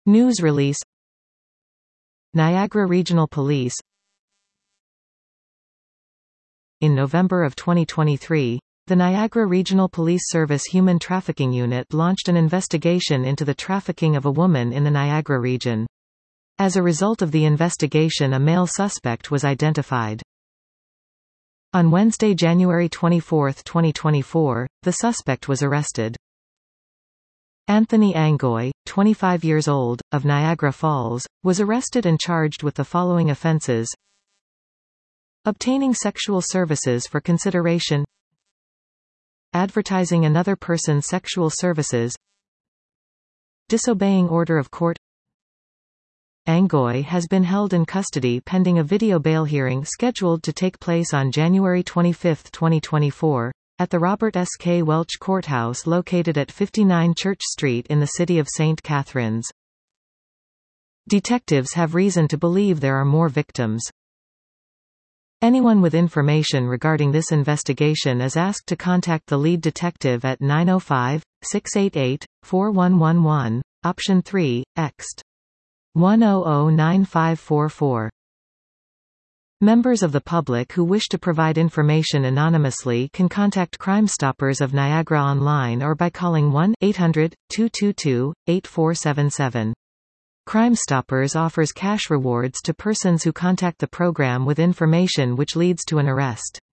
News release. Niagara Regional Police. In November of 2023, the Niagara Regional Police Service Human Trafficking Unit launched an investigation into the trafficking of a woman in the Niagara region. As a result of the investigation, a male suspect was identified. On Wednesday, January 24, 2024, the suspect was arrested. Anthony Angoy, 25 years old, of Niagara Falls, was arrested and charged with the following offenses: obtaining sexual services for consideration, advertising another person's sexual services, disobeying order of court. Angoy has been held in custody pending a video bail hearing scheduled to take place on January 25, 2024, at the Robert S. K. Welch Courthouse located at 59 Church Street in the city of St. Catharines. Detectives have reason to believe there are more victims. Anyone with information regarding this investigation is asked to contact the lead detective at 905-688-4111, option 3, ext. 1009544. Members of the public who wish to provide information anonymously can contact Crime Stoppers of Niagara online or by calling 1-800-222-8477. Crime Stoppers offers cash rewards to persons who contact the program with information which leads to an arrest.